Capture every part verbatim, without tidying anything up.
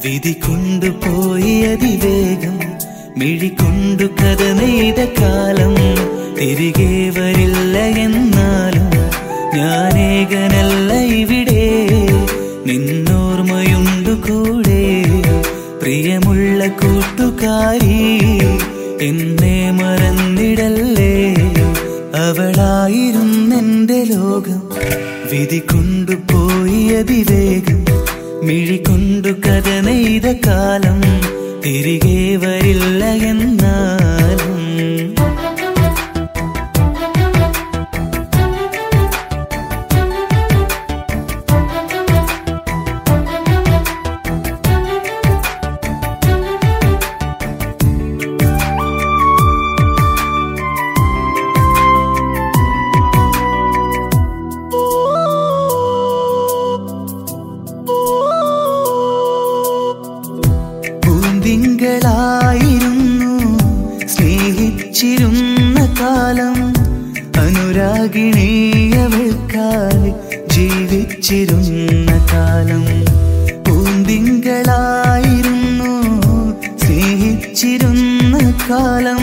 വിധി കൊണ്ടുപോയി അതിവേഗം മിഴികൊണ്ടു കഥ നെയ്ത കാലം തിരികെ വരില്ല എന്നാലും ഞാനേകനല്ല ഇവിടെ നിന്നോർമ്മയുണ്ടു കൂടെ പ്രിയമുള്ള കൂട്ടുകാരി എന്നെ മറന്നിടല്ലേ അവളായിരുന്നെന്റെ ലോകം വിധി കൊണ്ടുപോയി അതിവേഗം മിഴികൊണ്ടു കഥ നെയ്ത കാലം തിരികെ വരില്ല എന്നാലും തിങ്കളായിരുന്നു സ്നേഹിച്ചിരുന്ന കാലം അനുരാഗിണിയവൾക്കായി ജീവിച്ചിരുന്ന കാലം പൂന്തിങ്കളായിരുന്നു സ്നേഹിച്ചിരുന്ന കാലം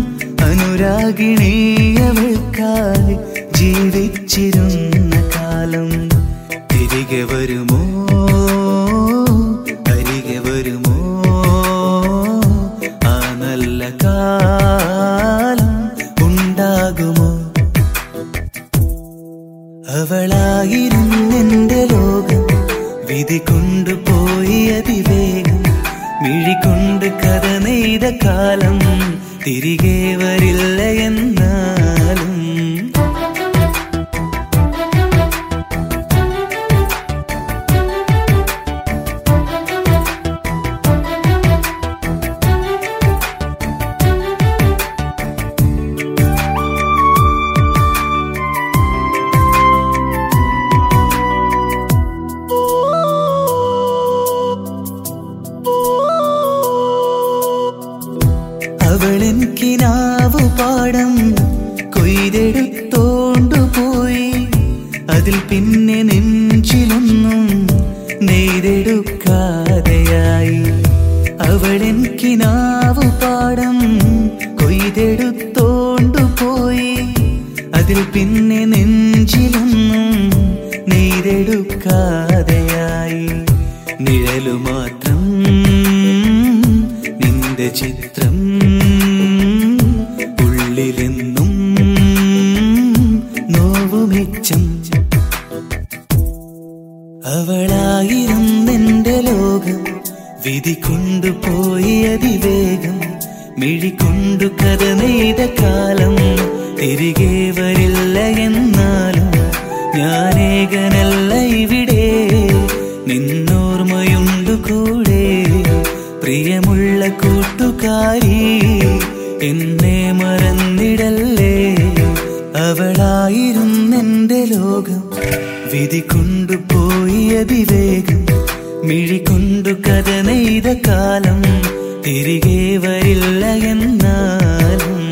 അനുരാഗിണിയവൾക്കായി ജീവിച്ചിരുന്ന കാലം തിരികെ വരുമോ അരികെ വരുമോ കാലം ഉണ്ടാകുമോ അവളായിരുന്നെന്റെ ലോകം വിധി കൊണ്ടുപോയി അതിവേഗം മിഴികൊണ്ട് കഥ നെയ്ത കാലം തിരികെ വരില്ല എന്നാലും അവളെനിക്കിനാവു പാടം കൊയ്തെടുത്തോണ്ടുപോയി അതിൽ പിന്നെ നെഞ്ചിലൊന്നും നെയ്തെടുക്കാതെയായി അവളെനിക്കിനാവു പാടം കൊയ്തെടുത്തോണ്ടുപോയി അതിൽ പിന്നെ നെഞ്ചിലൊന്നും നെയ്തെടുക്കാതെയായി നിഴലു മാത്രം നിന്റെ ചിത്രം ഉള്ളിലെന്നും നോവുമിച്ചം അവളായിരുന്നെന്റെ ലോകം വിധി കൊണ്ടുപോയി അതിവേഗം മിഴികൊണ്ടു കഥ നെയ്ത കാലം തിരികെ വരില്ല എന്നാലും ഞാനേകനല്ല ഇവിടെ നിന്നോർമ്മയുണ്ടു കൂടെ പ്രിയമുള്ള കൂട്ടുകാരി എന്നെ മറന്നിടല്ലേ അവളായിരുന്നെന്റെ ലോകം വിധി കൊണ്ടുപോയി അതിവേഗം മിഴികൊണ്ടു കഥ നെയ്ത കാലം തിരികെ വരില്ല എന്നാ